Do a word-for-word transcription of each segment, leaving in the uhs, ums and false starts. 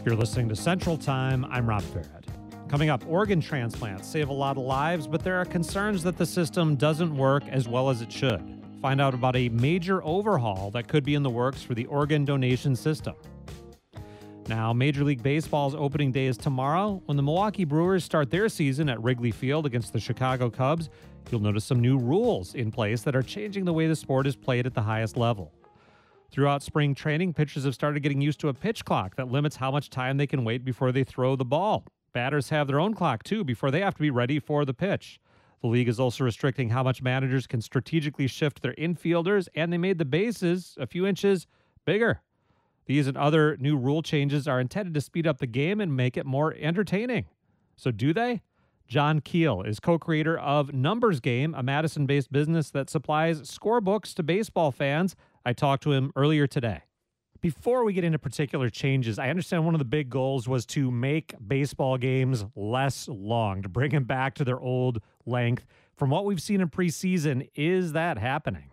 You're listening to Central Time. I'm Rob Farrett. Coming up, organ transplants save a lot of lives, but there are concerns that the system doesn't work as well as it should. Find out about a major overhaul that could be in the works for the organ donation system. Now, Major League Baseball's opening day is tomorrow. When the Milwaukee Brewers start their season at Wrigley Field against the Chicago Cubs, you'll notice some new rules in place that are changing the way the sport is played at the highest level. Throughout spring training, pitchers have started getting used to a pitch clock that limits how much time they can wait before they throw the ball. Batters have their own clock, too, before they have to be ready for the pitch. The league is also restricting how much managers can strategically shift their infielders, and they made the bases a few inches bigger. These and other new rule changes are intended to speed up the game and make it more entertaining. So do they? John Keel is co-creator of Numbers Game, a Madison-based business that supplies scorebooks to baseball fans. I talked to him earlier today. Before we get into particular changes, I understand one of the big goals was to make baseball games less long, to bring them back to their old length. From what we've seen in preseason, is that happening?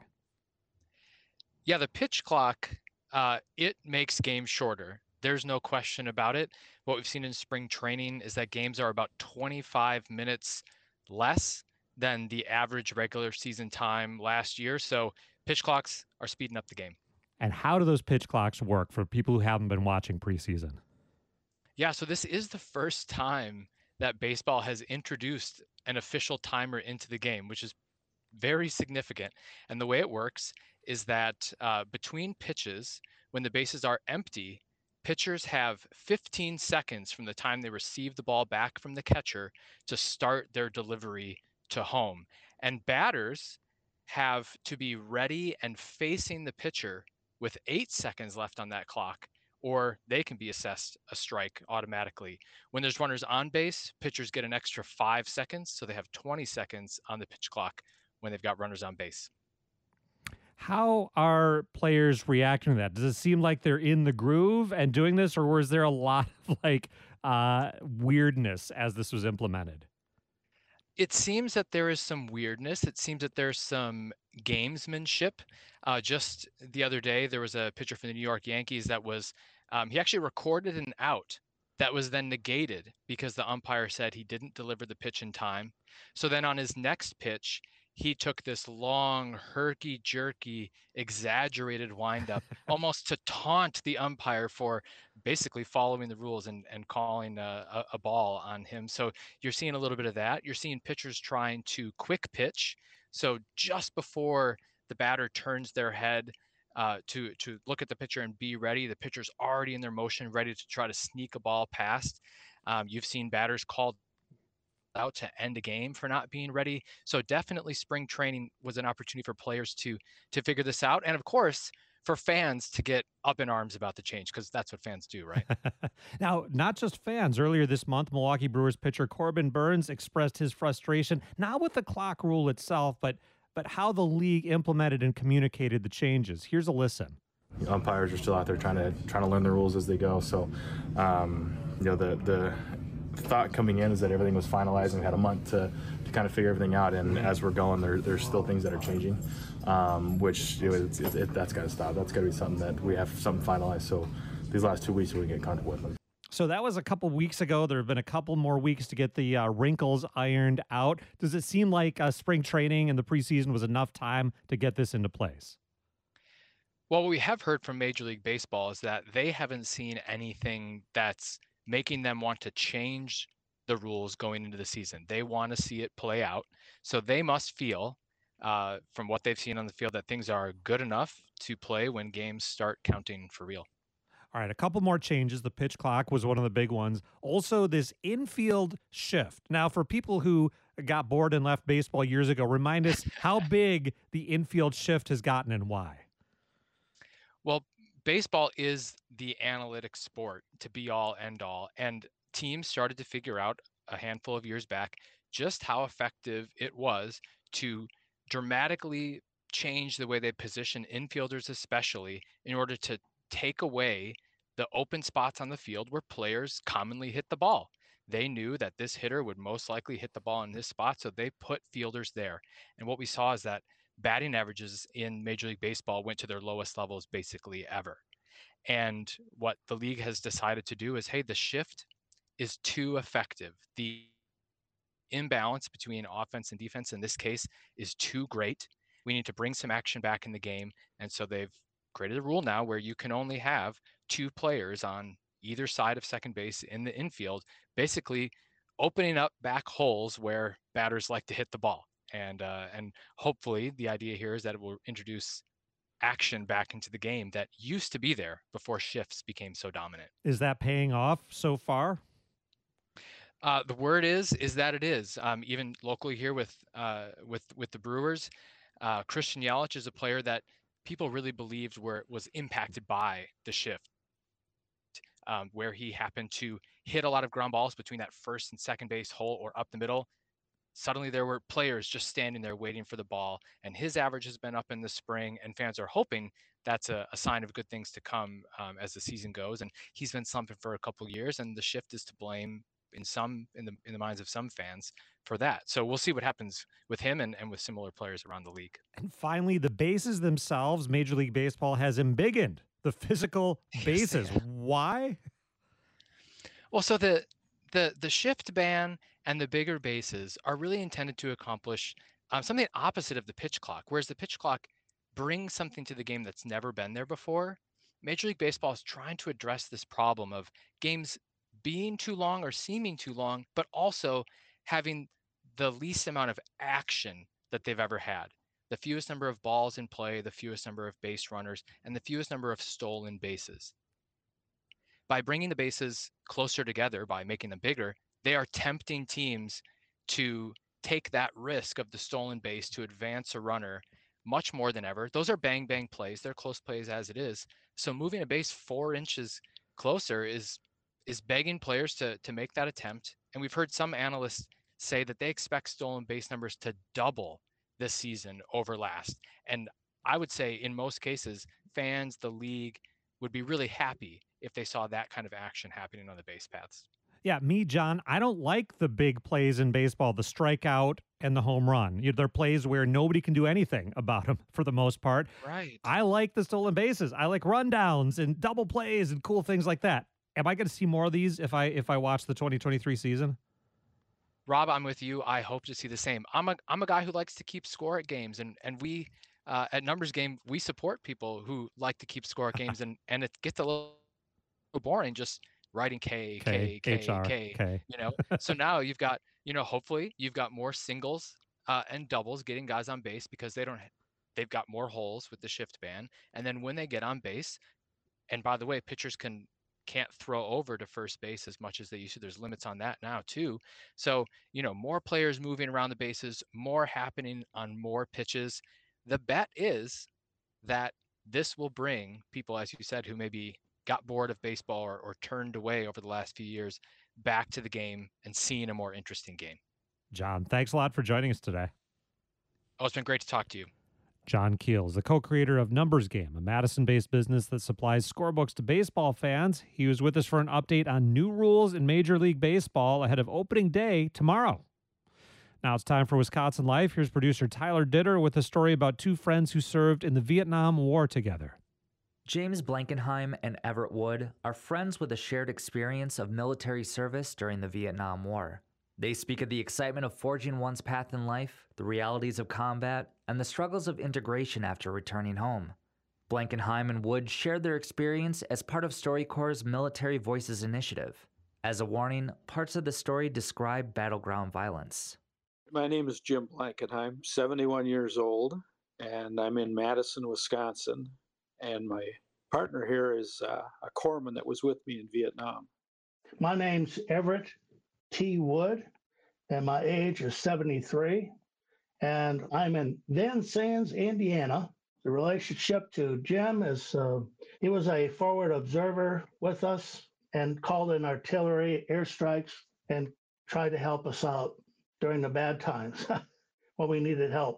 Yeah, the pitch clock, uh, it makes games shorter. There's no question about it. What we've seen in spring training is that games are about twenty-five minutes less than the average regular season time last year. So pitch clocks are speeding up the game. And how do those pitch clocks work for people who haven't been watching preseason? Yeah, so this is the first time that baseball has introduced an official timer into the game, which is very significant. And the way it works is that uh, between pitches, when the bases are empty, pitchers have fifteen seconds from the time they receive the ball back from the catcher to start their delivery to home. And batters have to be ready and facing the pitcher with eight seconds left on that clock, or they can be assessed a strike automatically. When there's runners on base, pitchers get an extra five seconds, so they have twenty seconds on the pitch clock when they've got runners on base. How are players reacting to that? Does it seem like they're in the groove and doing this, or was there a lot of like uh, weirdness as this was implemented? It seems that there is some weirdness. It seems that there's some gamesmanship. Uh, just the other day, there was a pitcher for the New York Yankees that was, um, he actually recorded an out that was then negated because the umpire said he didn't deliver the pitch in time. So then on his next pitch, he took this long, herky-jerky, exaggerated windup, almost to taunt the umpire for basically following the rules and, and calling a, a, a ball on him. So you're seeing a little bit of that. You're seeing pitchers trying to quick pitch. So just before the batter turns their head uh, to, to look at the pitcher and be ready, the pitcher's already in their motion, ready to try to sneak a ball past. Um, you've seen batters called out to end a game for not being ready. So definitely spring training was an opportunity for players to to figure this out. And of course, for fans to get up in arms about the change, because that's what fans do, right? Now, not just fans. Earlier this month, Milwaukee Brewers pitcher Corbin Burns expressed his frustration, not with the clock rule itself, but but how the league implemented and communicated the changes. Here's a listen. The umpires are still out there trying to trying to learn the rules as they go. So, um, you know, the the thought coming in is that everything was finalized and we had a month to, to kind of figure everything out. And as we're going, there, there's still things that are changing, um, which you know, it's, it's, it, that's got to stop. That's got to be something that we have something finalized. So these last two weeks we can get comfortable with. So that was a couple weeks ago. There have been a couple more weeks to get the uh, wrinkles ironed out. Does it seem like uh, spring training and the preseason was enough time to get this into place? Well, what we have heard from Major League Baseball is that they haven't seen anything that's making them want to change the rules going into the season. They want to see it play out. So they must feel, uh, from what they've seen on the field, that things are good enough to play when games start counting for real. All right, a couple more changes. The pitch clock was one of the big ones. Also, this infield shift. Now, for people who got bored and left baseball years ago, remind us how big the infield shift has gotten and why. Well, baseball is the analytic sport to be all end all. And teams started to figure out a handful of years back just how effective it was to dramatically change the way they position infielders, especially in order to take away the open spots on the field where players commonly hit the ball. They knew that this hitter would most likely hit the ball in this spot, so they put fielders there. And what we saw is that batting averages in Major League Baseball went to their lowest levels basically ever. And what the league has decided to do is, hey, the shift is too effective. The imbalance between offense and defense in this case is too great. We need to bring some action back in the game. And so they've created a rule now where you can only have two players on either side of second base in the infield, basically opening up back holes where batters like to hit the ball. And uh, and hopefully the idea here is that it will introduce action back into the game that used to be there before shifts became so dominant. Is that paying off so far? Uh, the word is is that it is. Um, even locally here with uh, with with the Brewers, uh, Christian Yelich is a player that people really believed were was impacted by the shift, um, where he happened to hit a lot of ground balls between that first and second base hole or up the middle. Suddenly there were players just standing there waiting for the ball, and his average has been up in the spring, and fans are hoping that's a, a sign of good things to come um, as the season goes. And he's been slumping for a couple of years, and the shift is to blame in some in the in the minds of some fans for that. So we'll see what happens with him and, and with similar players around the league. And finally, the bases themselves, Major League Baseball has embiggened the physical bases. Yes, Why? well, so the the the shift ban and the bigger bases are really intended to accomplish um, something opposite of the pitch clock, whereas the pitch clock brings something to the game that's never been there before. Major League Baseball is trying to address this problem of games being too long or seeming too long, but also having the least amount of action that they've ever had. The fewest number of balls in play, the fewest number of base runners, and the fewest number of stolen bases. By bringing the bases closer together, by making them bigger, they are tempting teams to take that risk of the stolen base to advance a runner much more than ever. Those are bang bang plays. They're close plays as it is. So moving a base four inches closer is is begging players to to make that attempt. And we've heard some analysts say that they expect stolen base numbers to double this season over last. And I would say in most cases, fans, the league would be really happy if they saw that kind of action happening on the base paths. Yeah, me, John, I don't like the big plays in baseball, the strikeout and the home run. You know, they're plays where nobody can do anything about them for the most part. Right. I like the stolen bases. I like rundowns and double plays and cool things like that. Am I going to see more of these if I if I watch the twenty twenty-three season? Rob, I'm with you. I hope to see the same. I'm a I'm a guy who likes to keep score at games, and and we uh, at Numbers Game we support people who like to keep score at games, and and it gets a little boring just writing K K K H R, K. K. You know, so now you've got you know hopefully you've got more singles uh, and doubles getting guys on base because they don't they've got more holes with the shift ban, and then when they get on base, and by the way, pitchers can can't throw over to first base as much as they used to. There's limits on that now too. So, you know, more players moving around the bases, more happening on more pitches. The bet is that this will bring people, as you said, who maybe got bored of baseball or, or turned away over the last few years back to the game and seeing a more interesting game. John, thanks a lot for joining us today. Oh, it's been great to talk to you. John Keel is the co-creator of Numbers Game, a Madison-based business that supplies scorebooks to baseball fans. He was with us for an update on new rules in Major League Baseball ahead of opening day tomorrow. Now it's time for Wisconsin Life. Here's producer Tyler Ditter with a story about two friends who served in the Vietnam War together. James Blankenheim and Everett Wood are friends with a shared experience of military service during the Vietnam War. They speak of the excitement of forging one's path in life, the realities of combat, and the struggles of integration after returning home. Blankenheim and Wood shared their experience as part of StoryCorps' Military Voices initiative. As a warning, parts of the story describe battleground violence. My name is Jim Blankenheim, seventy-one years old, and I'm in Madison, Wisconsin. And my partner here is uh, a corpsman that was with me in Vietnam. My name's Everett T. Wood, and my age is seventy-three, and I'm in Vincennes, Indiana. The relationship to Jim is uh, he was a forward observer with us and called in artillery airstrikes and tried to help us out during the bad times when we needed help.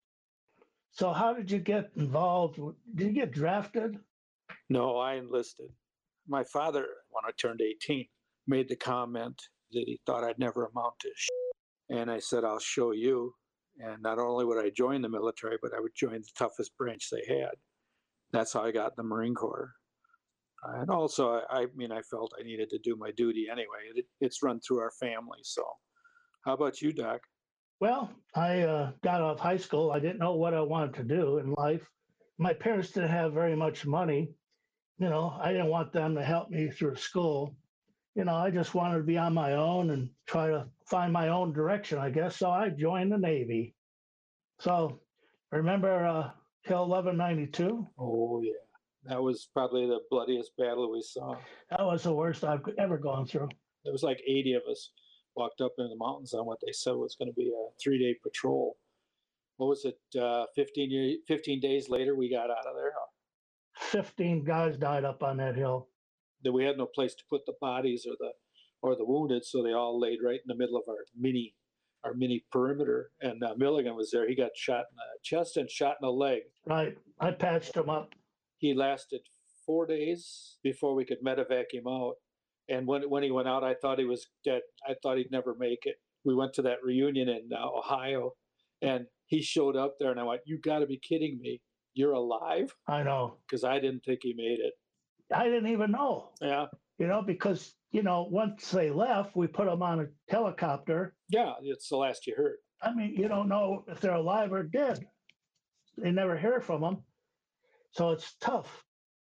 So how did you get involved? Did you get drafted? No, I enlisted. My father, when I turned eighteen, made the comment that he thought I'd never amount to shit. And I said, I'll show you. And not only would I join the military, but I would join the toughest branch they had. That's how I got in the Marine Corps. And also, I, I mean, I felt I needed to do my duty anyway. It, it's run through our family. So, how about you, Doc? Well, I uh, got out of high school. I didn't know what I wanted to do in life. My parents didn't have very much money. You know, I didn't want them to help me through school. You know, I just wanted to be on my own and try to find my own direction, I guess. So I joined the Navy. So remember uh, Hill eleven ninety-two? Oh, yeah. That was probably the bloodiest battle we saw. That was the worst I've ever gone through. There was like eighty of us walked up into the mountains on what they said was going to be a three-day patrol. What was it? Uh, fifteen, year, fifteen days later, we got out of there. fifteen guys died up on that hill. That we had no place to put the bodies or the or the wounded, so they all laid right in the middle of our mini our mini perimeter. And uh, Milligan was there. He got shot in the chest and shot in the leg. Right. I patched him up. He lasted four days before we could medevac him out. And when when he went out, I thought he was dead. I thought he'd never make it. We went to that reunion in uh, Ohio, and he showed up there, and I went, "You got to be kidding me! You're alive?" I know. Because I didn't think he made it. I didn't even know. Yeah. You know, because, you know, once they left, we put them on a helicopter. Yeah, it's the last you heard. I mean, you don't know if they're alive or dead. They never hear from them. So it's tough.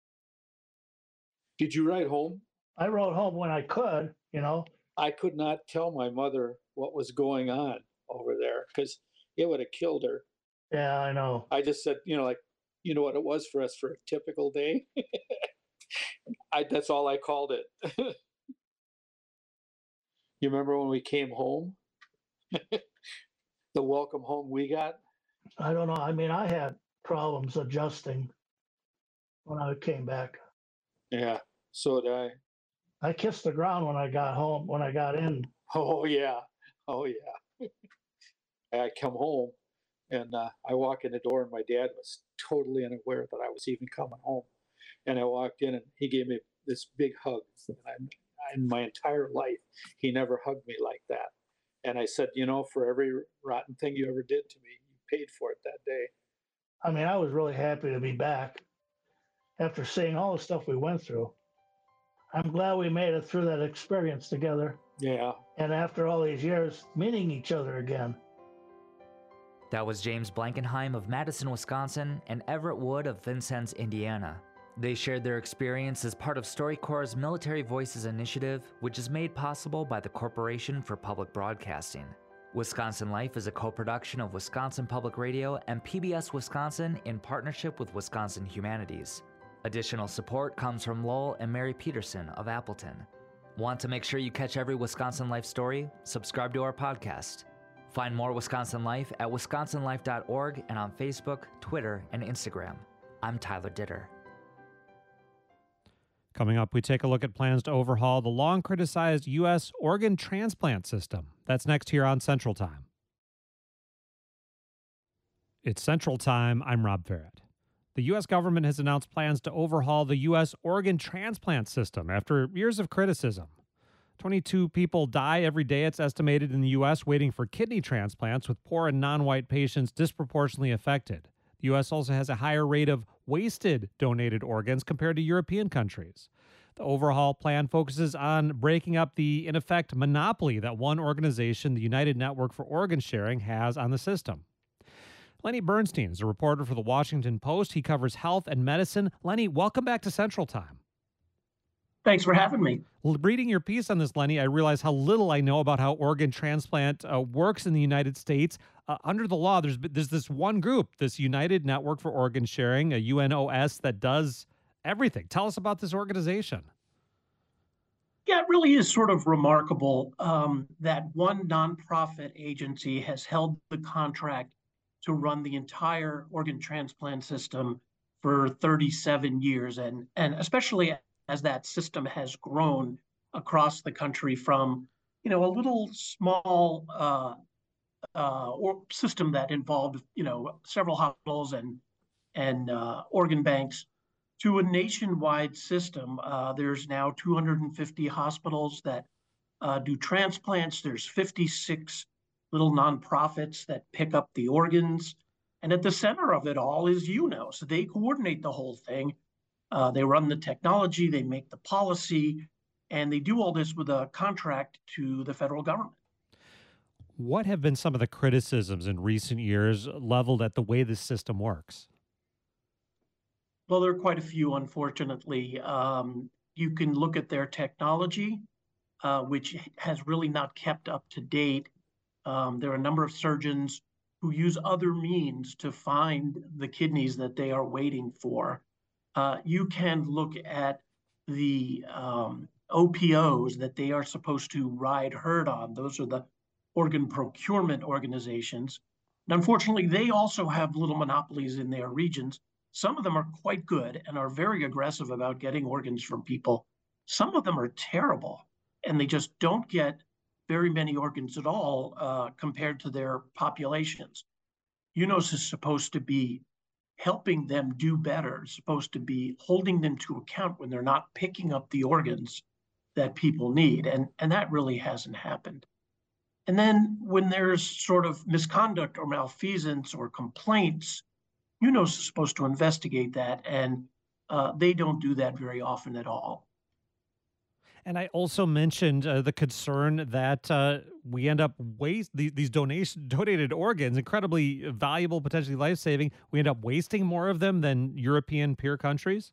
Did you ride home? I rode home when I could, you know. I could not tell my mother what was going on over there because it would have killed her. Yeah, I know. I just said, you know, like, you know what it was for us for a typical day? I, that's all I called it. You remember when we came home? The welcome home we got? I don't know. I mean, I had problems adjusting when I came back. Yeah, so did I. I kissed the ground when I got home, when I got in. Oh, yeah. Oh, yeah. I come home and uh, I walk in the door and my dad was totally unaware that I was even coming home. And I walked in and he gave me this big hug. And I, in my entire life, he never hugged me like that. And I said, you know, for every rotten thing you ever did to me, you paid for it that day. I mean, I was really happy to be back after seeing all the stuff we went through. I'm glad we made it through that experience together. Yeah. And after all these years, meeting each other again. That was James Blankenheim of Madison, Wisconsin, and Everett Wood of Vincennes, Indiana. They shared their experience as part of StoryCorps' Military Voices initiative, which is made possible by the Corporation for Public Broadcasting. Wisconsin Life is a co-production of Wisconsin Public Radio and P B S Wisconsin in partnership with Wisconsin Humanities. Additional support comes from Lowell and Mary Peterson of Appleton. Want to make sure you catch every Wisconsin Life story? Subscribe to our podcast. Find more Wisconsin Life at wisconsin life dot org and on Facebook, Twitter, and Instagram. I'm Tyler Ditter. Coming up, we take a look at plans to overhaul the long-criticized U S organ transplant system. That's next here on Central Time. It's Central Time. I'm Rob Farrett. The U S government has announced plans to overhaul the U S organ transplant system after years of criticism. twenty-two people die every day, it's estimated, in the U S waiting for kidney transplants, with poor and non-white patients disproportionately affected. The U S also has a higher rate of wasted donated organs compared to European countries. The overhaul plan focuses on breaking up the, in effect, monopoly that one organization, the United Network for Organ Sharing, has on the system. Lenny Bernstein is a reporter for The Washington Post. He covers health and medicine. Lenny, welcome back to Central Time. Thanks for having me. Reading your piece on this, Lenny, I realize how little I know about how organ transplant uh, works in the United States. Uh, under the law, there's there's this one group, this United Network for Organ Sharing, a U N O S, that does everything. Tell us about this organization. Yeah, it really is sort of remarkable um, that one nonprofit agency has held the contract to run the entire organ transplant system for thirty-seven years, and and especially as that system has grown across the country from, you know, a little small uh, uh, or system that involved, you know, several hospitals and and uh, organ banks to a nationwide system. Uh, there's now two hundred fifty hospitals that uh, do transplants. There's fifty-six little nonprofits that pick up the organs. And at the center of it all is U N O. So they coordinate the whole thing. Uh, they run the technology, they make the policy, and they do all this with a contract to the federal government. What have been some of the criticisms in recent years leveled at the way this system works? Well, there are quite a few, unfortunately. Um, you can look at their technology, uh, which has really not kept up to date. Um, there are a number of surgeons who use other means to find the kidneys that they are waiting for. Uh, you can look at the um, O P Os that they are supposed to ride herd on. Those are the organ procurement organizations. And unfortunately, they also have little monopolies in their regions. Some of them are quite good and are very aggressive about getting organs from people. Some of them are terrible, and they just don't get very many organs at all uh, compared to their populations. UNOS is supposed to be helping them do better, supposed to be holding them to account when they're not picking up the organs that people need, and, and that really hasn't happened. And then when there's sort of misconduct or malfeasance or complaints, UNOS is supposed to investigate that, and uh, they don't do that very often at all. And I also mentioned uh, the concern that uh, we end up waste these, these donation donated organs, incredibly valuable, potentially life-saving. We end up wasting more of them than European peer countries.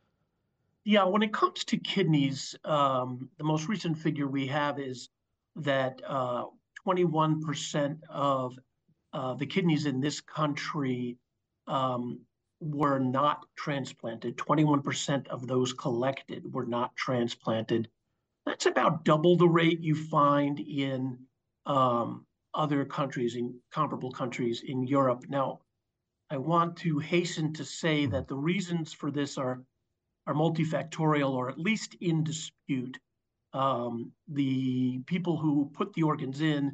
Yeah, when it comes to kidneys, um, the most recent figure we have is that uh, twenty-one percent of uh, the kidneys in this country um, were not transplanted. twenty-one percent of those collected were not transplanted. That's about double the rate you find in um, other countries, in comparable countries in Europe. Now, I want to hasten to say that the reasons for this are, are multifactorial, or at least in dispute. Um, the people who put the organs in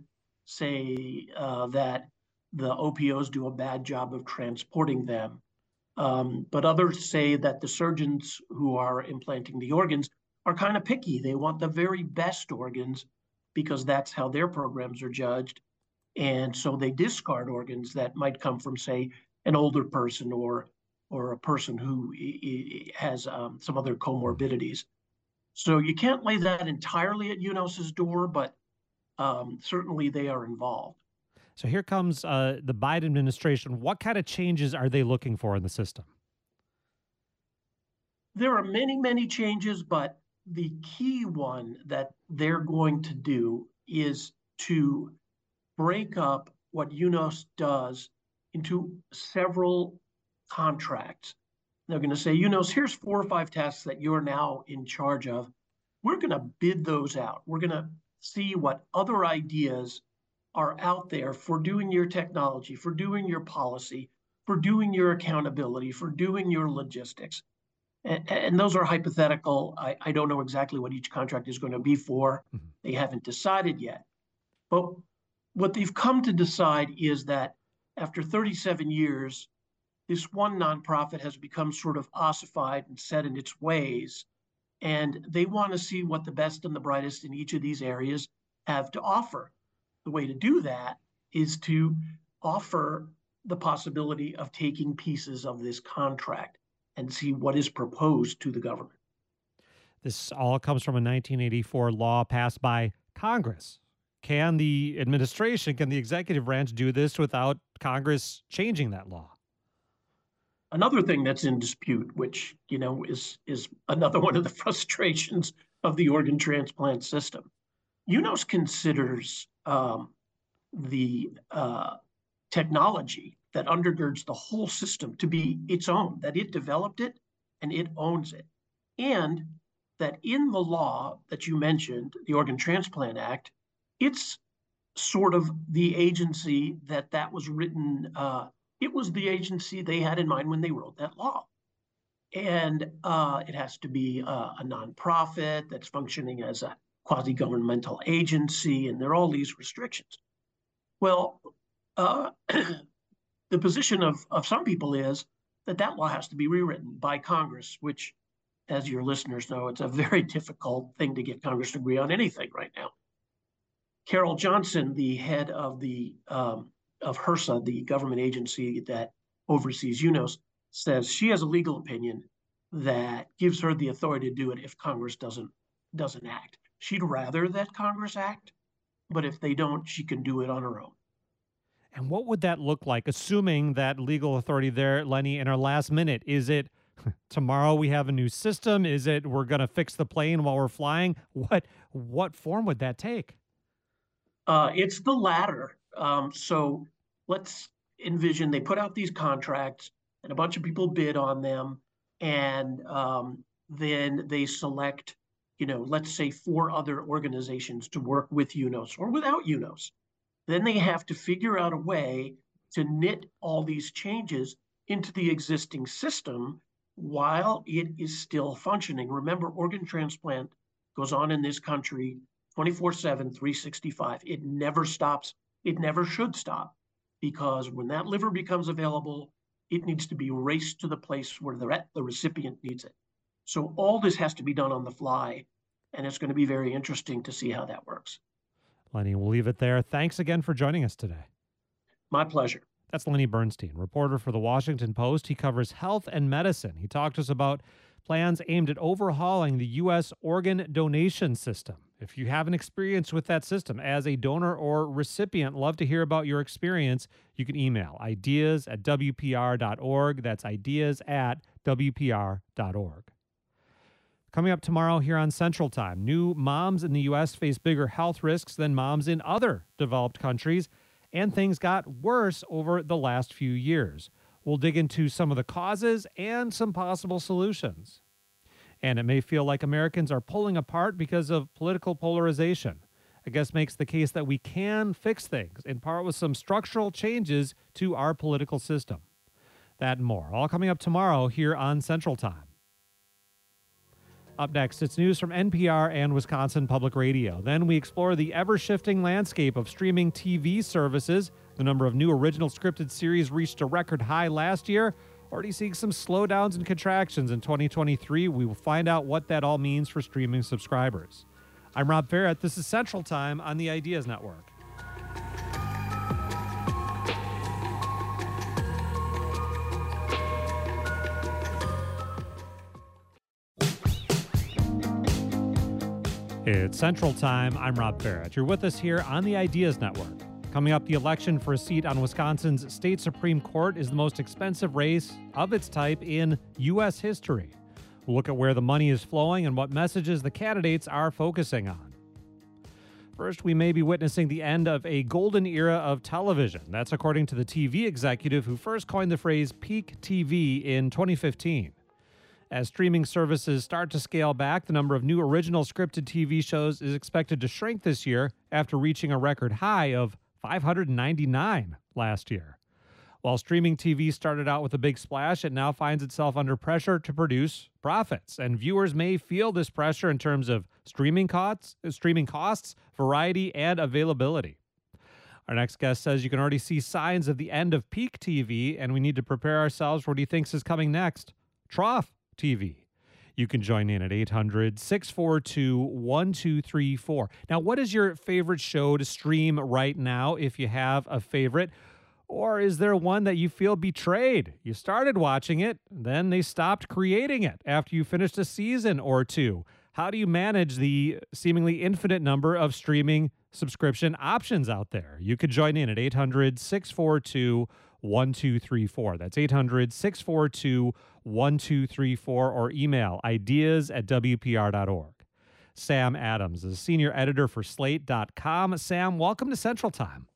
say uh, that the O P Os do a bad job of transporting them. Um, but others say that the surgeons who are implanting the organs are kind of picky. They want the very best organs because that's how their programs are judged. And so they discard organs that might come from, say, an older person or, or a person who has um, some other comorbidities. So you can't lay that entirely at UNOS's door, but um, certainly they are involved. So here comes uh, the Biden administration. What kind of changes are they looking for in the system? There are many, many changes, but the key one that they're going to do is to break up what UNOS does into several contracts. They're going to say, UNOS, here's four or five tasks that you're now in charge of. We're going to bid those out. We're going to see what other ideas are out there for doing your technology, for doing your policy, for doing your accountability, for doing your logistics. And, and those are hypothetical. I, I don't know exactly what each contract is going to be for. Mm-hmm. They haven't decided yet. But what they've come to decide is that after thirty-seven years, this one nonprofit has become sort of ossified and set in its ways. And they want to see what the best and the brightest in each of these areas have to offer. The way to do that is to offer the possibility of taking pieces of this contract and see what is proposed to the government. This all comes from a nineteen eighty-four law passed by Congress. Can the administration, can the executive branch do this without Congress changing that law? Another thing that's in dispute, which, you know, is, is another one of the frustrations of the organ transplant system. UNOS considers um, the uh, technology that undergirds the whole system to be its own, that it developed it and it owns it. And that in the law that you mentioned, the Organ Transplant Act, it's sort of the agency that that was written, uh, it was the agency they had in mind when they wrote that law. And uh, it has to be a, a nonprofit that's functioning as a quasi-governmental agency, and there are all these restrictions. Well, uh, the position of, of some people is that that law has to be rewritten by Congress, which, as your listeners know, it's a very difficult thing to get Congress to agree on anything right now. Carol Johnson, the head of the um, of HRSA, the government agency that oversees UNOS, says she has a legal opinion that gives her the authority to do it if Congress doesn't doesn't act. She'd rather that Congress act, but if they don't, she can do it on her own. And what would that look like, assuming that legal authority there, Lenny, in our last minute? Is it tomorrow we have a new system? Is it we're going to fix the plane while we're flying? What what form would that take? Uh, it's the latter. Um, so let's envision they put out these contracts and a bunch of people bid on them, and um, then they select, you know, let's say four other organizations to work with U N O S or without U N O S. Then they have to figure out a way to knit all these changes into the existing system while it is still functioning. Remember, organ transplant goes on in this country twenty-four seven, three sixty-five. It never stops. It never should stop, because when that liver becomes available, it needs to be raced to the place where the, the recipient needs it. So all this has to be done on the fly, and it's going to be very interesting to see how that works. Lenny, we'll leave it there. Thanks again for joining us today. My pleasure. That's Lenny Bernstein, reporter for The Washington Post. He covers health and medicine. He talked to us about plans aimed at overhauling the U S organ donation system. If you have an experience with that system as a donor or recipient, love to hear about your experience. You can email ideas at W P R dot org. That's ideas at W P R dot org. Coming up tomorrow here on Central Time, new moms in the U S face bigger health risks than moms in other developed countries, and things got worse over the last few years. We'll dig into some of the causes and some possible solutions. And it may feel like Americans are pulling apart because of political polarization. I guess makes the case that we can fix things, in part with some structural changes to our political system. That and more, all coming up tomorrow here on Central Time. Up next, it's news from N P R and Wisconsin Public Radio. Then we explore the ever-shifting landscape of streaming T V services. The number of new original scripted series reached a record high last year. Already seeing some slowdowns and contractions in twenty twenty-three. We will find out what that all means for streaming subscribers. I'm Rob Ferret. This is Central Time on the Ideas Network. It's Central Time. I'm Rob Ferret. You're with us here on the Ideas Network. Coming up, the election for a seat on Wisconsin's state Supreme Court is the most expensive race of its type in U S history. We'll look at where the money is flowing and what messages the candidates are focusing on. First, we may be witnessing the end of a golden era of television. That's according to the T V executive who first coined the phrase peak T V in twenty fifteen. As streaming services start to scale back, the number of new original scripted T V shows is expected to shrink this year after reaching a record high of five hundred ninety-nine last year. While streaming T V started out with a big splash, it now finds itself under pressure to produce profits, and viewers may feel this pressure in terms of streaming costs, streaming costs, variety, and availability. Our next guest says you can already see signs of the end of peak T V, and we need to prepare ourselves for what he thinks is coming next: trough T V. You can join in at eight hundred, six four two, one two three four. Now, what is your favorite show to stream right now, if you have a favorite? Or is there one that you feel betrayed? You started watching it, then they stopped creating it after you finished a season or two. How do you manage the seemingly infinite number of streaming subscription options out there? You could join in at eight hundred, six four two, one two three four. That's eight hundred, six four two, one two three four, or email ideas at W P R dot org. Sam Adams is a senior editor for slate dot com. Sam, welcome to Central Time.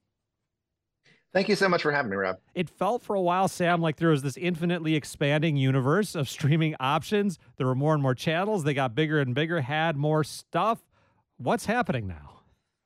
Thank you so much for having me, Rob. It felt for a while, Sam, like there was this infinitely expanding universe of streaming options. There were more and more channels. They got bigger and bigger, had more stuff. What's happening now?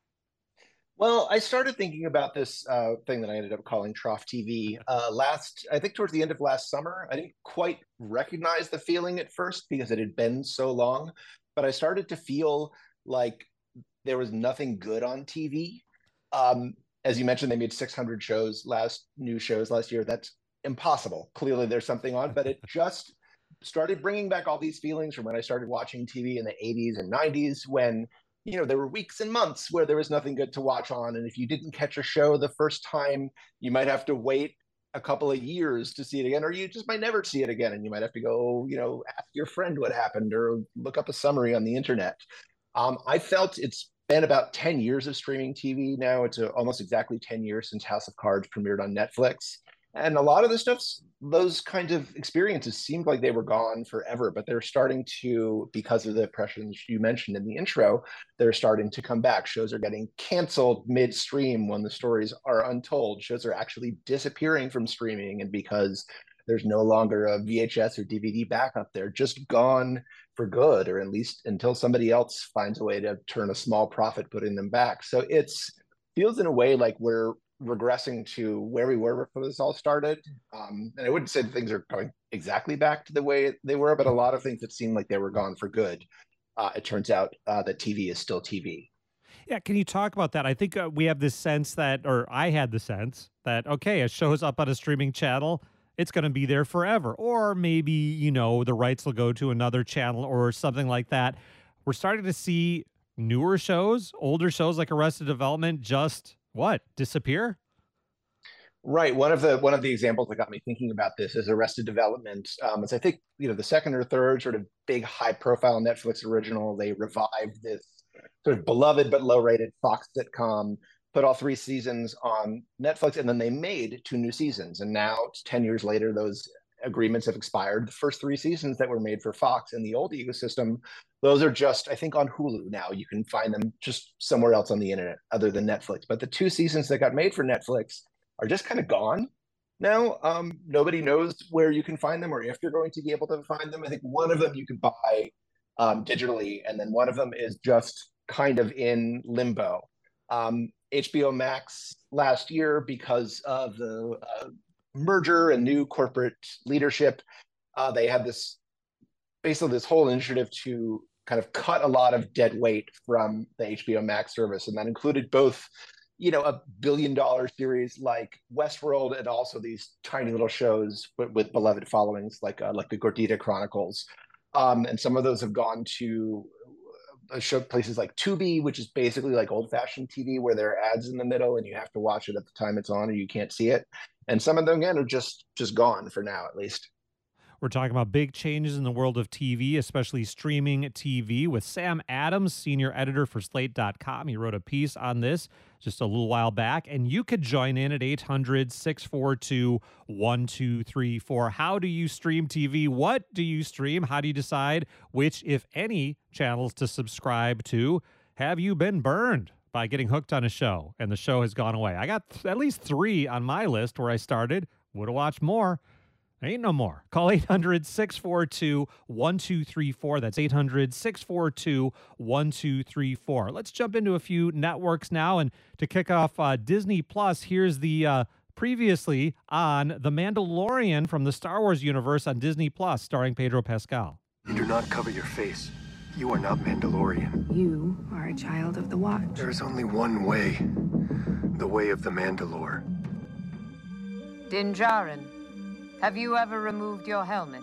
Well, I started thinking about this uh, thing that I ended up calling Trough T V uh, last, I think towards the end of last summer. I didn't quite recognize the feeling at first because it had been so long, but I started to feel like there was nothing good on T V. Um, as you mentioned, they made six hundred shows last, new shows last year. That's impossible. Clearly there's something on, but it just started bringing back all these feelings from when I started watching T V in the eighties and nineties, when you know, there were weeks and months where there was nothing good to watch on. And if you didn't catch a show the first time, you might have to wait a couple of years to see it again, or you just might never see it again, and you might have to go, you know, ask your friend what happened or look up a summary on the internet. Um, I felt it's been about ten years of streaming T V now. It's a, almost exactly ten years since House of Cards premiered on Netflix. And a lot of the stuff's, those kinds of experiences seemed like they were gone forever, but they're starting to, because of the pressures you mentioned in the intro, they're starting to come back. Shows are getting canceled midstream when the stories are untold. Shows are actually disappearing from streaming, and because there's no longer a V H S or D V D backup, they're just gone for good, or at least until somebody else finds a way to turn a small profit putting them back. So it's feels in a way like we're regressing to where we were before this all started. Um, and I wouldn't say things are going exactly back to the way they were, but a lot of things that seemed like they were gone for good. Uh, it turns out uh, that T V is still T V. Yeah, can you talk about that? I think uh, we have this sense that, or I had the sense that, okay, a show's up on a streaming channel, it's going to be there forever. Or maybe, you know, the rights will go to another channel or something like that. We're starting to see newer shows, older shows like Arrested Development just, what, disappear? Right. One of the one of the examples that got me thinking about this is Arrested Development. Um, it's, I think, you know, the second or third sort of big high-profile Netflix original. They revived this sort of beloved but low-rated Fox sitcom, put all three seasons on Netflix, and then they made two new seasons. And now, ten years later, those agreements have expired. The first three seasons that were made for Fox in the old ecosystem, those are just, I think, on Hulu now. You can find them just somewhere else on the internet other than Netflix. But the two seasons that got made for Netflix are just kind of gone now. Um, nobody knows where you can find them or if you're going to be able to find them. I think one of them you can buy um, digitally, and then one of them is just kind of in limbo. Um, H B O Max last year, because of the uh, merger and new corporate leadership, uh, they had this basically this whole initiative to kind of cut a lot of dead weight from the H B O Max service, and that included both, you know, a billion dollar series like Westworld, and also these tiny little shows with, with beloved followings like uh, like the Gordita Chronicles. Um, and some of those have gone to uh, show places like Tubi, which is basically like old fashioned T V where there are ads in the middle and you have to watch it at the time it's on or you can't see it. And some of them, again, are just just gone for now, at least. We're talking about big changes in the world of T V, especially streaming T V, with Sam Adams, senior editor for Slate dot com. He wrote a piece on this just a little while back, and you could join in at eight hundred, six four two, one two three four. How do you stream T V? What do you stream? How do you decide which, if any, channels to subscribe to? Have you been burned by getting hooked on a show and the show has gone away? I got th- at least three on my list where I started. Would have watched more. Ain't no more. Call eight hundred, six four two, one two three four. That's eight hundred, six four two, one two three four. Let's jump into a few networks now. And to kick off uh, Disney Plus, here's the uh, previously on The Mandalorian from the Star Wars universe on Disney Plus, starring Pedro Pascal. You do not cover your face. You are not Mandalorian. You are a child of the Watch. There is only one way. The way of the Mandalore. Din Djarin. Have you ever removed your helmet?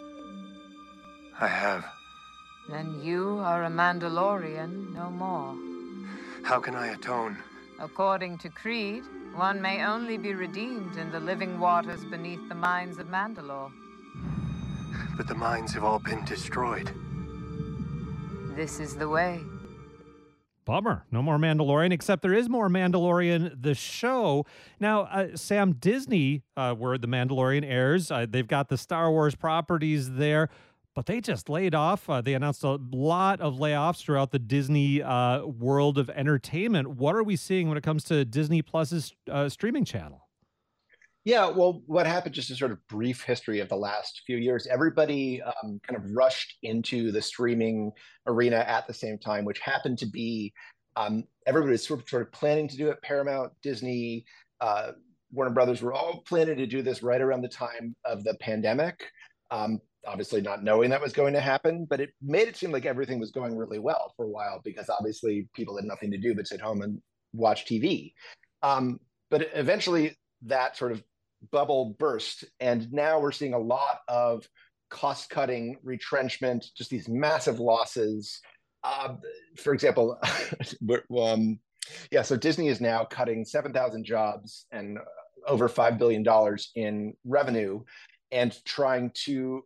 I have. Then you are a Mandalorian no more. How can I atone? According to Creed, one may only be redeemed in the living waters beneath the mines of Mandalore. But the mines have all been destroyed. This is the way. Bummer. No more Mandalorian, except there is more Mandalorian, the show. Now, uh, Sam, Disney, uh, where The Mandalorian airs, uh, they've got the Star Wars properties there, but they just laid off. Uh, they announced a lot of layoffs throughout the Disney uh, world of entertainment. What are we seeing when it comes to Disney Plus's uh, streaming channel? Yeah, well, what happened, just a sort of brief history of the last few years, everybody um, kind of rushed into the streaming arena at the same time, which happened to be, um, everybody was sort of, sort of planning to do it. Paramount, Disney, uh, Warner Brothers were all planning to do this right around the time of the pandemic, um, obviously not knowing that was going to happen, but it made it seem like everything was going really well for a while because obviously people had nothing to do but sit home and watch T V. Um, but eventually that sort of bubble burst, and now we're seeing a lot of cost-cutting, retrenchment, just these massive losses. Uh, for example, um, yeah, so Disney is now cutting seven thousand jobs and over five billion dollars in revenue, and trying to,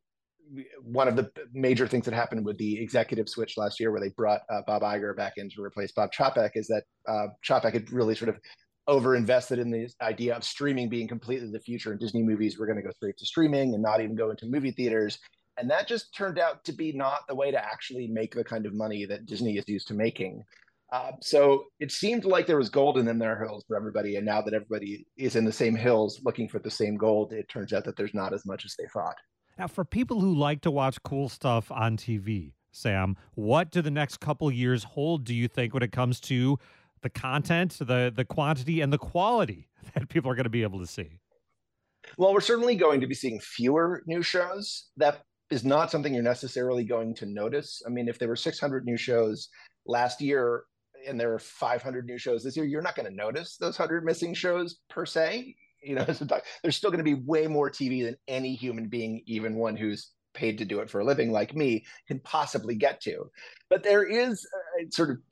one of the major things that happened with the executive switch last year where they brought uh, Bob Iger back in to replace Bob Chapek is that uh, Chapek had really sort of over-invested in the idea of streaming being completely the future, and Disney movies were going to go straight to streaming and not even go into movie theaters. And that just turned out to be not the way to actually make the kind of money that Disney is used to making. Uh, so it seemed like there was gold in their hills for everybody. And now that everybody is in the same hills looking for the same gold, it turns out that there's not as much as they thought. Now, for people who like to watch cool stuff on T V, Sam, what do the next couple years hold, do you think, when it comes to the content, the the quantity, and the quality that people are going to be able to see? Well, we're certainly going to be seeing fewer new shows. That is not something you're necessarily going to notice. I mean, if there were six hundred new shows last year and there are five hundred new shows this year, you're not going to notice those one hundred missing shows per se. You know, there's still going to be way more T V than any human being, even one who's paid to do it for a living like me, can possibly get to. But there is a, sort of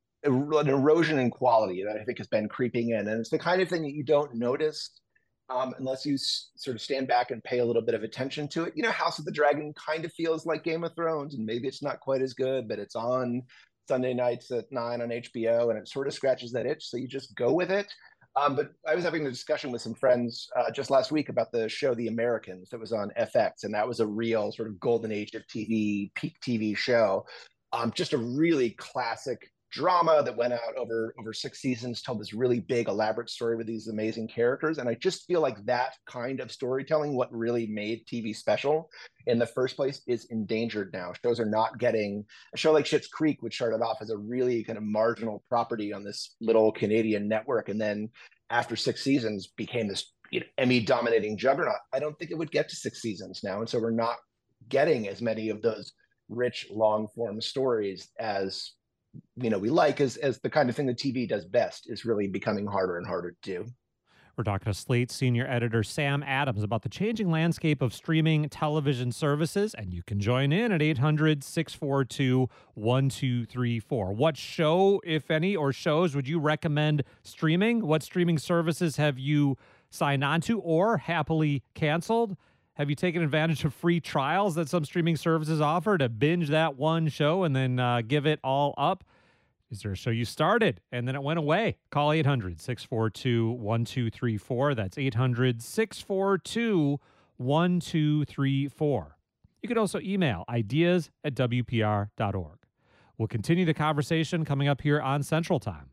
an erosion in quality that I think has been creeping in. And it's the kind of thing that you don't notice um, unless you s- sort of stand back and pay a little bit of attention to it. You know, House of the Dragon kind of feels like Game of Thrones, and maybe it's not quite as good, but it's on Sunday nights at nine on H B O, and it sort of scratches that itch. So you just go with it. Um, but I was having a discussion with some friends uh, just last week about the show The Americans that was on F X, and that was a real sort of golden age of T V, peak T V show. Um, just a really classic drama that went out over over six seasons, told this really big, elaborate story with these amazing characters. And I just feel like that kind of storytelling, what really made T V special in the first place, is endangered now. Shows are not getting a show like Schitt's Creek, which started off as a really kind of marginal property on this little Canadian network, and then after six seasons became this, you know, Emmy-dominating juggernaut. I don't think it would get to six seasons now, and so we're not getting as many of those rich, long-form stories as you know we like, as as the kind of thing that T V does best is really becoming harder and harder to do. We're talking to Slate senior editor Sam Adams about the changing landscape of streaming television services, and you can join in at eight hundred, six four two, one two three four. What show, if any, or shows would you recommend streaming? What streaming services have you signed on to or happily canceled? Have you taken advantage of free trials that some streaming services offer to binge that one show and then uh, give it all up? Is there a show you started and then it went away? Call eight hundred, six four two, one two three four. That's eight hundred, six four two, one two three four. You can also email ideas at W P R dot org. We'll continue the conversation coming up here on Central Time.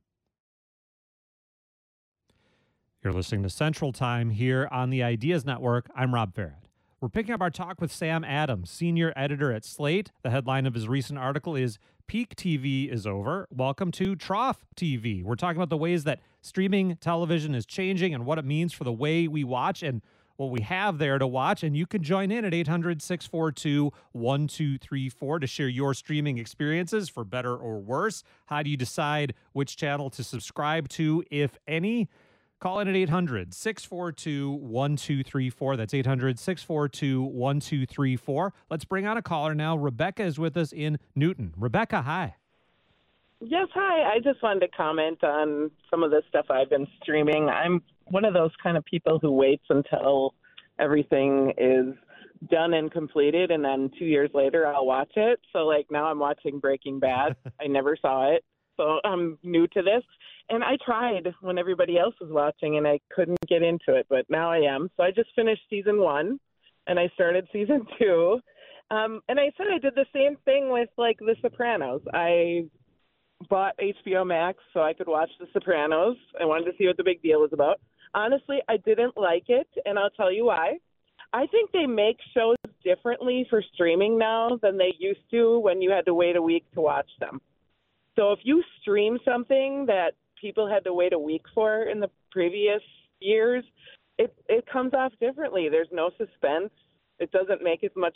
You're listening to Central Time here on the Ideas Network. I'm Rob Farrett. We're picking up our talk with Sam Adams, senior editor at Slate. The headline of his recent article is Peak T V is Over. Welcome to Trough T V. We're talking about the ways that streaming television is changing and what it means for the way we watch and what we have there to watch. And you can join in at eight hundred, six four two, one two three four to share your streaming experiences, for better or worse. How do you decide which channel to subscribe to, if any? Call in at eight hundred, six four two, one two three four. That's eight hundred, six four two, one two three four. Let's bring on a caller now. Rebecca is with us in Newton. Rebecca, hi. Yes, hi. I just wanted to comment on some of the stuff I've been streaming. I'm one of those kind of people who waits until everything is done and completed, and then two years later I'll watch it. So, like, now I'm watching Breaking Bad. I never saw it, so I'm new to this. And I tried when everybody else was watching, and I couldn't get into it, but now I am. So I just finished season one, and I started season two. Um, and I said I did the same thing with, like, The Sopranos. I bought H B O Max so I could watch The Sopranos. I wanted to see what the big deal was about. Honestly, I didn't like it, and I'll tell you why. I think they make shows differently for streaming now than they used to when you had to wait a week to watch them. So if you stream something that people had to wait a week for in the previous years, it it comes off differently. There's no suspense. It doesn't make as much,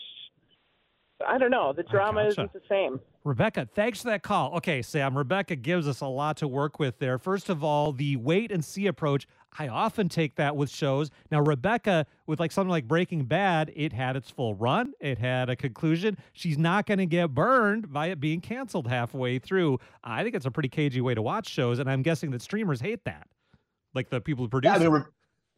I don't know, the drama gotcha. isn't the same. Rebecca, thanks for that call. Okay, Sam, Rebecca gives us a lot to work with there. First of all, the wait and see approach, I often take that with shows. Now, Rebecca, with like something like Breaking Bad, it had its full run. It had a conclusion. She's not going to get burned by it being canceled halfway through. I think it's a pretty cagey way to watch shows, and I'm guessing that streamers hate that, like the people who produce Yeah, I mean, it. Re-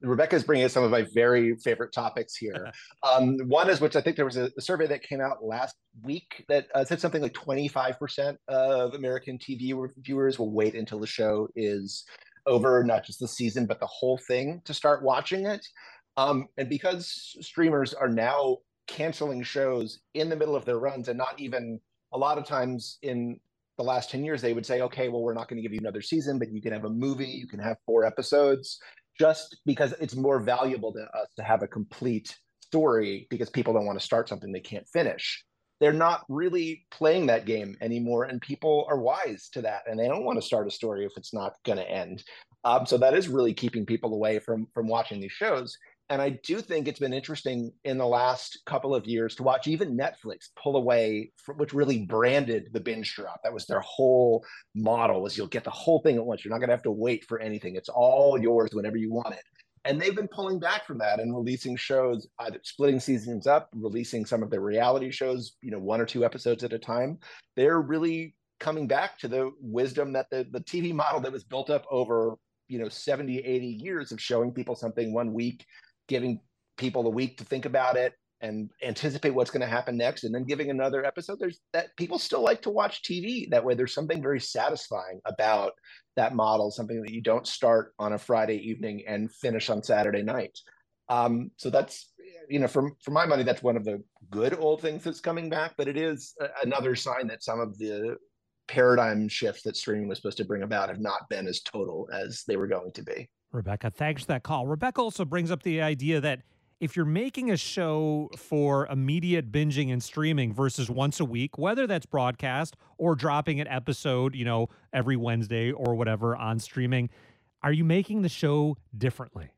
Rebecca's bringing us some of my very favorite topics here. Um, one is, which I think there was a, a survey that came out last week that uh, said something like twenty-five percent of American T V viewers will wait until the show is over, not just the season, but the whole thing to start watching it. Um, and because streamers are now canceling shows in the middle of their runs, and not even a lot of times in the last ten years, they would say, okay, well, we're not going to give you another season, but you can have a movie, you can have four episodes, just because it's more valuable to us to have a complete story, because people don't want to start something they can't finish. They're not really playing that game anymore, and people are wise to that, and they don't want to start a story if it's not going to end. Um, so that is really keeping people away from from watching these shows. And I do think it's been interesting in the last couple of years to watch even Netflix pull away, from, which really branded the binge drop. That was their whole model, was you'll get the whole thing at once. You're not going to have to wait for anything. It's all yours whenever you want it. And they've been pulling back from that and releasing shows, either splitting seasons up, releasing some of their reality shows, you know, one or two episodes at a time. They're really coming back to the wisdom that the, the T V model that was built up over, you know, seventy, eighty years of showing people something one week, giving people a week to think about it and anticipate what's going to happen next, and then giving another episode. There's that people still like to watch T V that way. There's something very satisfying about that model, something that you don't start on a Friday evening and finish on Saturday night. Um, so that's, you know, from, for my money, that's one of the good old things that's coming back, but it is a, another sign that some of the paradigm shifts that streaming was supposed to bring about have not been as total as they were going to be. Rebecca, thanks for that call. Rebecca also brings up the idea that if you're making a show for immediate binging and streaming versus once a week, whether that's broadcast or dropping an episode, you know, every Wednesday or whatever on streaming, are you making the show differently?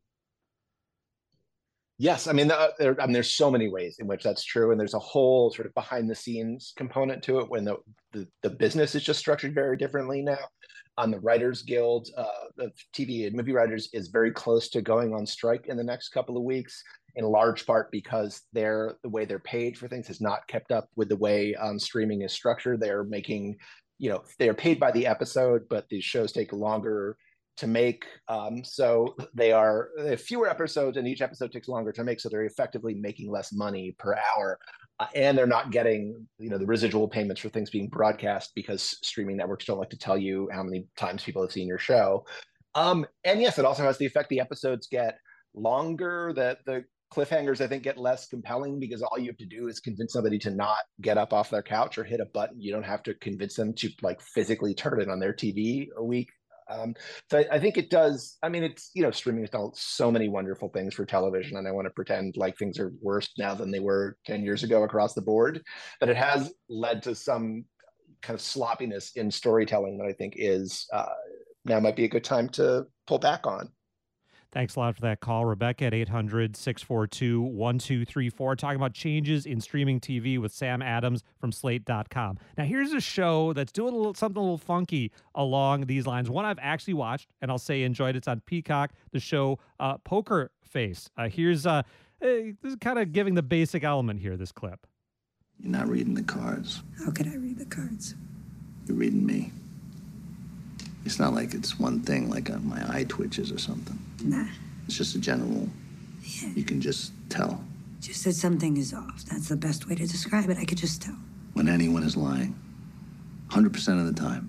Yes, I mean, uh, there, I mean, there's so many ways in which that's true, and there's a whole sort of behind the scenes component to it when the, the, the business is just structured very differently now. On the Writers Guild uh, of T V and movie writers is very close to going on strike in the next couple of weeks, in large part because they're, the way they're paid for things has not kept up with the way um, streaming is structured. They're making, you know, they're paid by the episode, but these shows take longer to make. Um, so they are they have fewer episodes, and each episode takes longer to make. So they're effectively making less money per hour. Uh, and they're not getting, you know, the residual payments for things being broadcast, because streaming networks don't like to tell you how many times people have seen your show. Um, and yes, it also has the effect the episodes get longer, that the cliffhangers, I think, get less compelling, because all you have to do is convince somebody to not get up off their couch or hit a button. You don't have to convince them to like physically turn it on their T V a week. Um, so I, I think it does. I mean, it's, you know, streaming has done so many wonderful things for television, and I want to pretend like things are worse now than they were ten years ago across the board. But it has led to some kind of sloppiness in storytelling that I think is uh, now might be a good time to pull back on. Thanks a lot for that call, Rebecca, at eight hundred, six four two, one two three four, talking about changes in streaming T V with Sam Adams from slate dot com. Now, here's a show that's doing a little something a little funky along these lines. One I've actually watched, and I'll say enjoyed. It's on Peacock, the show uh, Poker Face. Uh, here's uh, this is kind of giving the basic element here, this clip. You're not reading the cards. How could I read the cards? You're reading me. It's not like it's one thing, like uh, my eye twitches or something. Nah. It's just a general, Yeah. you can just tell Just that something is off. That's the best way to describe it. I could just tell. when anyone is lying. one hundred percent of the time.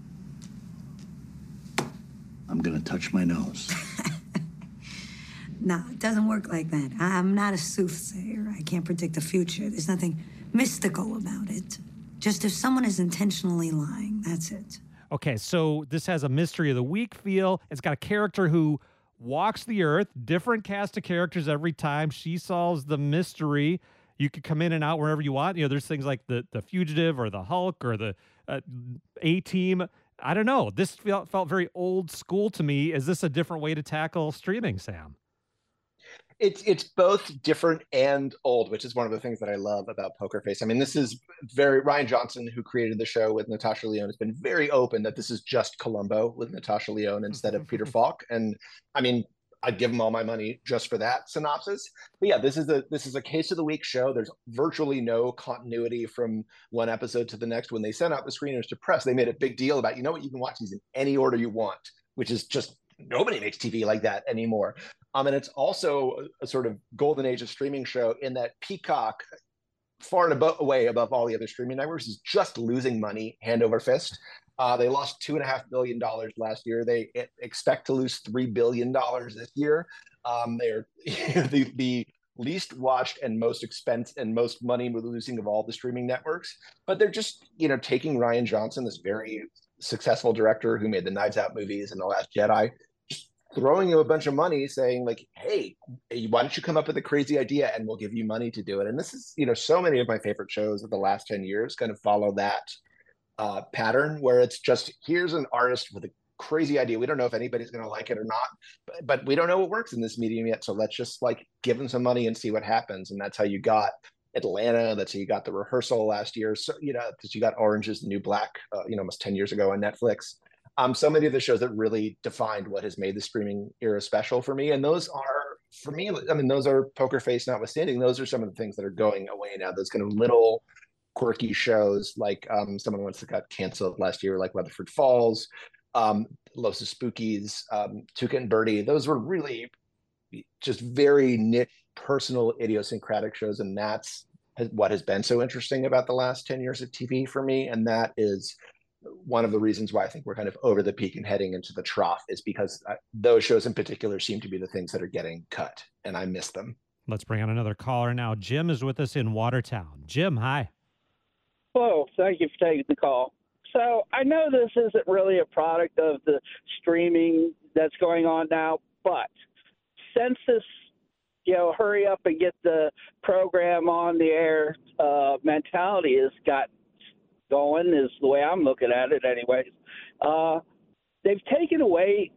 I'm gonna touch my nose. No, it doesn't work like that. I'm not a soothsayer. I can't predict the future. There's nothing mystical about it. Just if someone is intentionally lying, that's it. Okay, so this has a mystery of the week feel. It's got a character who walks the earth, different cast of characters every time. She solves the mystery. You could come in and out wherever you want. You know, there's things like the, the Fugitive or the Hulk or the uh, A-Team. I don't know. This felt, felt very old school to me. Is this a different way to tackle streaming, Sam? It's it's both different and old, which is one of the things that I love about Poker Face. I mean, this is very, Rian Johnson, who created the show with Natasha Lyonne, has been very open that this is just Columbo with Natasha Lyonne instead of Peter Falk. And I mean, I'd give him all my money just for that synopsis. But yeah, this is a this is a case of the week show. There's virtually no continuity from one episode to the next. When they sent out the screeners to press, they made a big deal about, you know what, you can watch these in any order you want, which is just nobody makes T V like that anymore. Um, and it's also a, a sort of golden age of streaming show in that Peacock, far and above, away above all the other streaming networks, is just losing money hand over fist. Uh, they lost two and a half billion dollars last year. They expect to lose three billion dollars this year. Um, they're the, the least watched and most expense and most money losing of all the streaming networks. But they're just, you know, taking Rian Johnson, this very successful director who made the Knives Out movies and The Last Jedi, just throwing him a bunch of money, saying like, "Hey, why don't you come up with a crazy idea and we'll give you money to do it?" And this is, you know, so many of my favorite shows of the last ten years kind of follow that uh, pattern, where it's just, here's an artist with a crazy idea. We don't know if anybody's going to like it or not, but, but we don't know what works in this medium yet. So let's just like give them some money and see what happens. And that's how you got Atlanta. That's how you got The Rehearsal last year. So, you know, that you got Orange is the New Black, uh, you know, almost ten years ago on Netflix. Um, so many of the shows that really defined what has made the streaming era special for me. And those are, for me, I mean, those are, Poker Face notwithstanding, those are some of the things that are going away now. Those kind of little quirky shows, like um, someone once that got canceled last year, like Weatherford Falls, um, Los Spookies, um, Tuca and Birdie. Those were really just very niche, personal, idiosyncratic shows. And that's what has been so interesting about the last ten years of T V for me. And that is one of the reasons why I think we're kind of over the peak and heading into the trough, is because those shows in particular seem to be the things that are getting cut, and I miss them. Let's bring on another caller now. Jim is with us in Watertown. Jim, hi. Hello. Thank you for taking the call. So I know this isn't really a product of the streaming that's going on now, but since this, you know, hurry up and get the program on the air uh, mentality has got going, is the way I'm looking at it anyways. Uh, they've taken away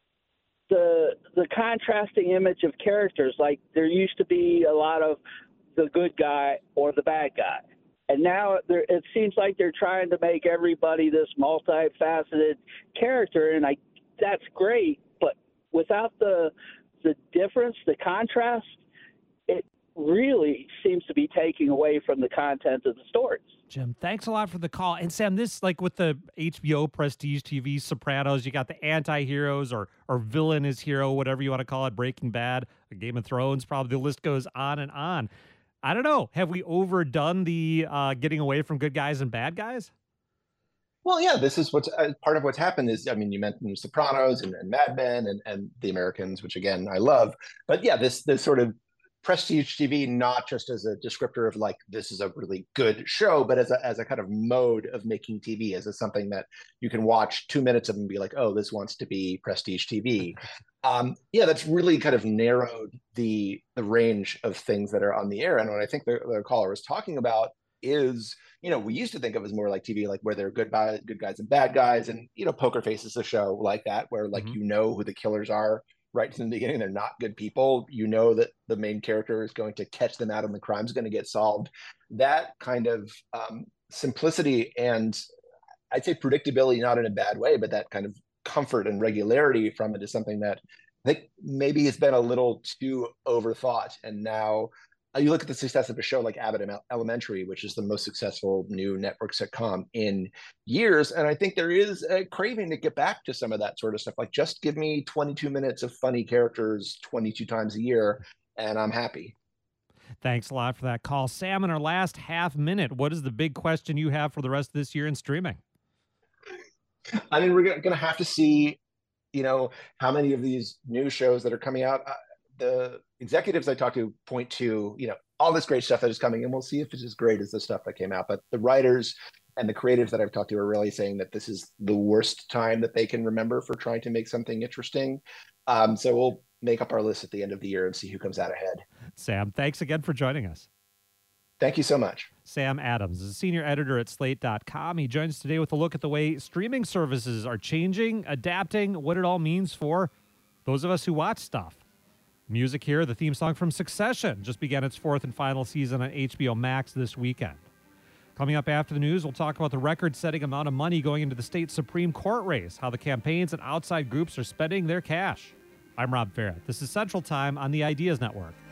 the the contrasting image of characters. Like there used to be a lot of the good guy or the bad guy. And now it seems like they're trying to make everybody this multifaceted character, and I that's great. But without the the difference, the contrast, it really seems to be taking away from the content of the stories. Jim, thanks a lot for the call. And Sam, this, like with the H B O Prestige T V Sopranos, you got the anti-heroes or or villain is hero, whatever you want to call it, Breaking Bad, Game of Thrones, probably the list goes on and on. I don't know. Have we overdone the uh, getting away from good guys and bad guys? Well, yeah, this is what's uh, part of what's happened is, I mean, you mentioned Sopranos and, and Mad Men and, and The Americans, which again, I love. But yeah, this this sort of prestige T V, not just as a descriptor of like, this is a really good show, but as a, as a kind of mode of making T V, as a something that you can watch two minutes of and be like, oh, this wants to be prestige T V. Um, yeah, that's really kind of narrowed the the range of things that are on the air. And what I think the, the caller was talking about is, you know, we used to think of it as more like T V, like where there are good guys, good guys and bad guys. And, you know, Poker Face is a show like that, where like, mm-hmm. you know who the killers are right from the beginning. They're not good people. You know that the main character is going to catch them out and the crime's going to get solved. That kind of um, simplicity and I'd say predictability, not in a bad way, but that kind of comfort and regularity from it is something that I think maybe has been a little too overthought. And now uh, you look at the success of a show like Abbott Elementary, which is the most successful new network sitcom in years. And I think there is a craving to get back to some of that sort of stuff. Like, just give me twenty-two minutes of funny characters twenty-two times a year, and I'm happy. Thanks a lot for that call. Sam, in our last half minute, what is the big question you have for the rest of this year in streaming? I mean, we're going to have to see, you know, how many of these new shows that are coming out. Uh, the executives I talked to point to, you know, all this great stuff that is coming, and we'll see if it's as great as the stuff that came out. But the writers and the creatives that I've talked to are really saying that this is the worst time that they can remember for trying to make something interesting. Um, so we'll make up our list at the end of the year and see who comes out ahead. Sam, thanks again for joining us. Thank you so much. Sam Adams is a senior editor at slate dot com. He joins us today with a look at the way streaming services are changing, adapting, what it all means for those of us who watch stuff. Music here, the theme song from Succession just began its fourth and final season on H B O Max this weekend. Coming up after the news, we'll talk about the record-setting amount of money going into the state Supreme Court race, how the campaigns and outside groups are spending their cash. I'm Rob Farrett. This is Central Time on the Ideas Network.